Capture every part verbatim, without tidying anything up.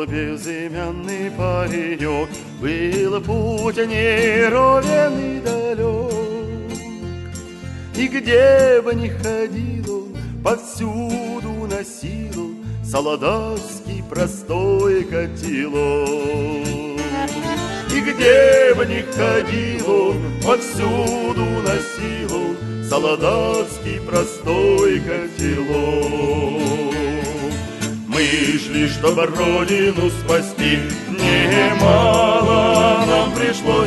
Шел безымянный паренек, был путь неровен и далек. И где бы ни ходил он, повсюду носил он солдатский простой котелок. И где бы ни ходил он, повсюду носил он солдатский простой котелок. Мы шли, чтобы родину спасти, немало нам пришлось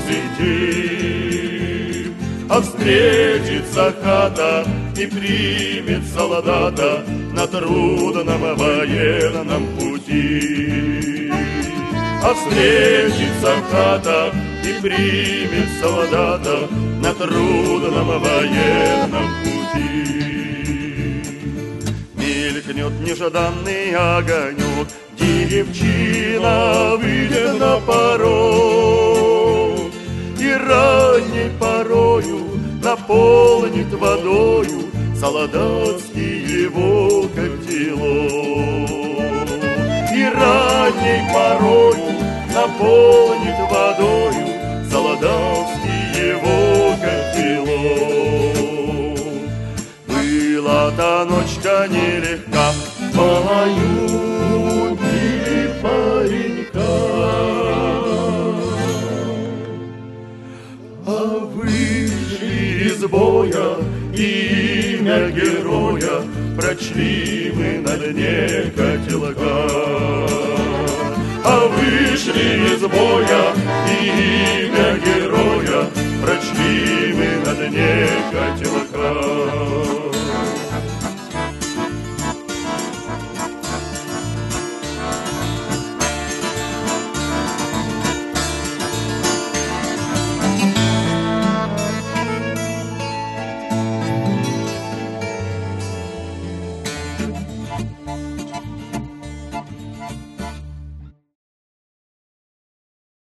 идти. А встретится хата и примет солдата на трудном военном пути. А встретится хата и примет солдата на трудном военном пути. Мелькнет нежданный огонек, девчина выйдет на порог и ранней порою наполнит водою солдатский его котелок. И ранней порою наполнит водою солдатский его котелок. Была та ночка нелегка, полюбили паренька. А вышли из боя, имя героя прочли мы на дне котелка. А вышли из боя, имя героя прочли мы на дне котелка.